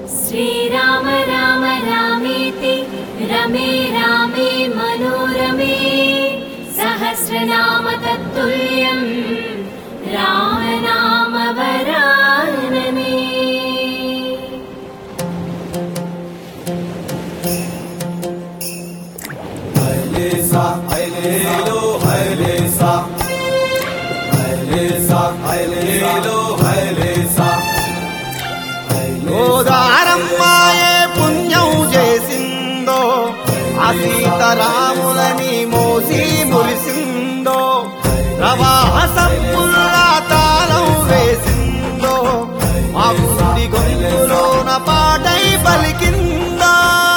श्रीराम राम रामेति रमे रामे मनोरमे सहस्रनाम तत्तुल्यं राम नाम वरानने। గోదారమ్మాయే పుణ్యం చేసిందో ఆ సీతారాములని మోసి మురిసిందో ప్రవాహ సంపుల్లా తాళం వేసిందో మా గుడి గొంతులోన పాటై పలికిందో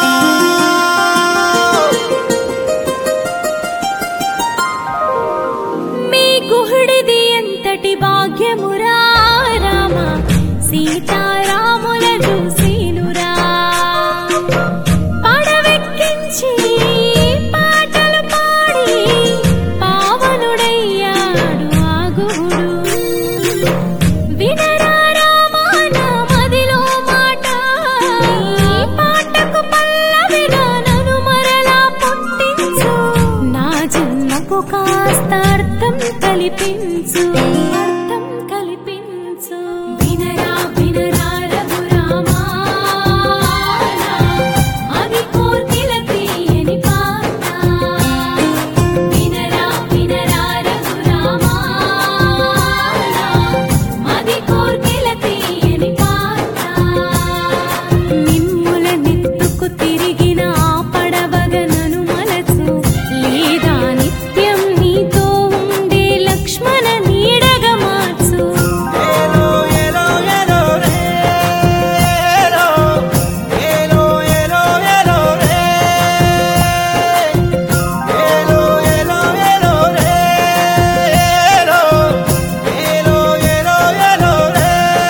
మీ గుహుడిది ఎంతటి భాగ్యమురా రామ సీతారాముల చూసినురా పడవెక్కించి పాటలు పాడి పావనుడయ్యాడు ఆ గుహుడు. వినరా రామా నా మదిలో మాట, ఈ పాటకు పల్లవిగా నన్ను మరలా పుట్టించు, నా జన్మకు కాస్త అర్థం కల్పించు, అర్థం కల్పించు. వినరా వినరా రఘురామా అది కోర్కెల తీయని పాట. వినరా వినరా రఘురామా అది కోర్కెల తీయని పాట. నిమ్ముల నెత్తుకు తిరిగిన ఆ పడవగనను మలచు, లేదా నిత్యం నీతో ఉండే లక్ష్మణ నీడగా మార్చు. ఏలో ఏలో ఏలో రే ఏలో ఏలో ఏలో ఏలో రే ఏలో ఏలో ఏలో రే ఏలో ఏలో ఏలో ఏలో రే.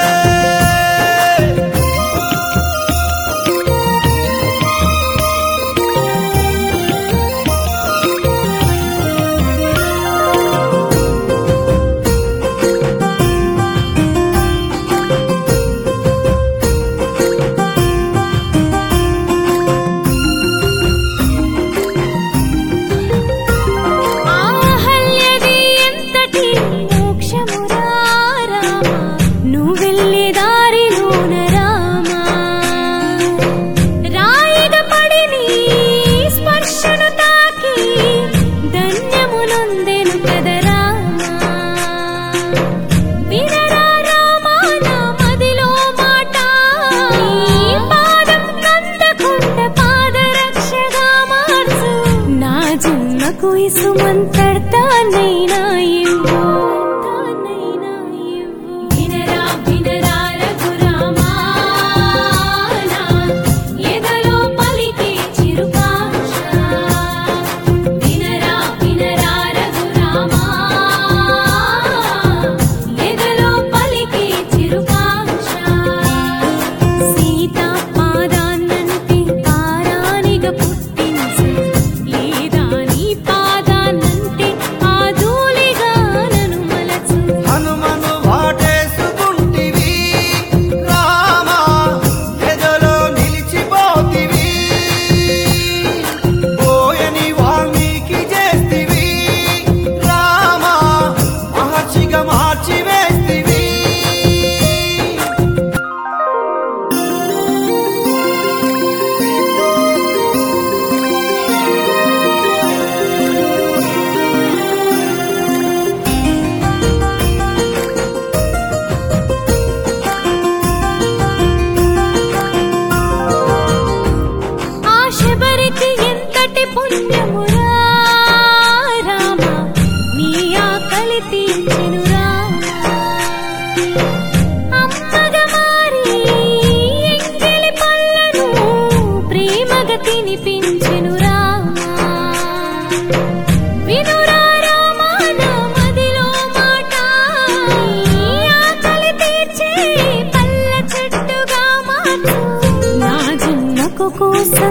ఆహల్యది ఎంతటి మోక్షమురా రామ, నువ్వెళ్ళే దారిలోన రామ. రాయిగా పడి నీ స్పర్శను తాకి ధన్యమునొందెను కదా రామ. వినరా రామా నా మదిలో మాట, ఈ పాదం కందకుండ పాదరక్షగా మార్చు, నా జన్మకు ఇసుమంతర్తానైనా ఇవ్వు, తానైనా ఇవ్వు. వినరా వినరా రఘురామా నా ఎదలో పలికే చిరుకాంక్ష. వినరా వినరా రఘురామా ఎదలో పలికే చిరుకాంక్ష. సీతా పాదాన్నంటే తారానిగా పుట్టించు, లేదా నీ పాదాన్నంటే ఆ ధూళిగా నన్ను మలచు. హనుమను వాటేసుకుంటివి రామా, ఎదలో నిలిచిపోతివి, పోయని వాల్మీకి చేస్తివి రామా, మహర్షిగా మార్చివేస్తివి. ఆ శబరికి ఎంతటి పుణ్యమురా రామ, నీ ఆకలి తీర్చెను రామ. అమ్మగా మారి ఎంగిలి పళ్ళను ప్రేమగా తినిపించెను రామ. వినురా రామా నా మదిలో మాట, ఈ ఆకలి తీర్చే పళ్ళ చెట్టుగా మార్చు, నా జన్మకు కోసం